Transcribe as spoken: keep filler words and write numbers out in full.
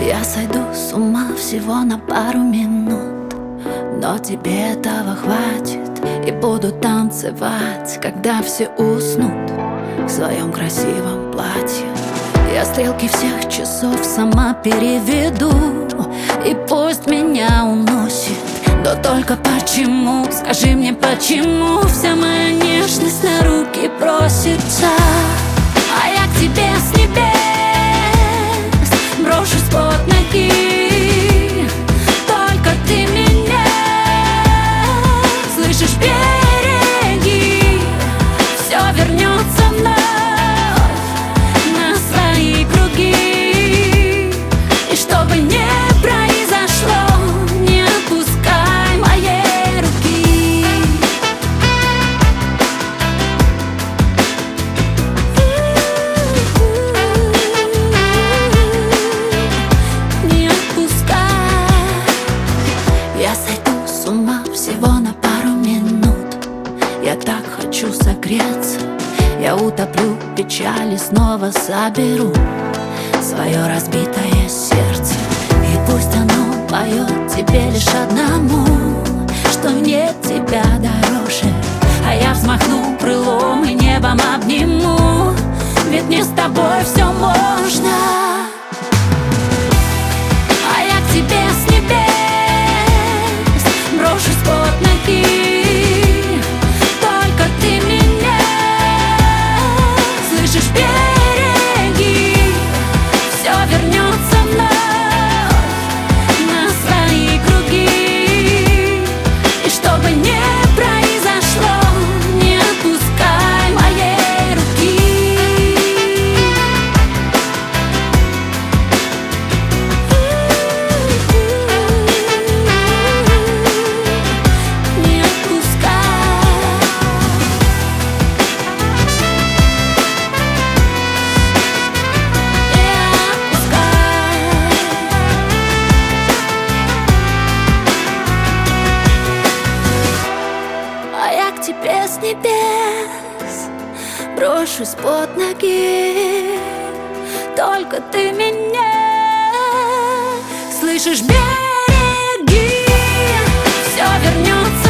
Я сойду с ума всего на пару минут, но тебе этого хватит. И буду танцевать, когда все уснут в своем красивом платье. Я стрелки всех часов сама переведу, и пусть меня уносит. Но только почему, скажи мне почему вся моя нежность на руки просится? А я к тебе с небес брошусь под ноги. Только ты меня слышишь, береги. Все вернется вновь на свои круги. И что бы ни произошло, не отпускай моей руки. Не отпускай. Я сойду с ума всего на пару минут. Я так хочу согреться. Я утоплю печали, снова соберу свое разбитое сердце. И пусть оно поет тебе лишь одному, что нет тебя дороже. А я взмахну крылом и небом обниму, ведь мне с тобой все можно. А я к тебе с небес брошусь под ноги. Только ты меня слышишь, береги. Все вернется вновь на свои круги. И что бы ни произошло, не отпускай моей руки. Не отпускай. А я к тебе с небес брошусь под ноги. Только ты меня слышишь, береги. Все вернется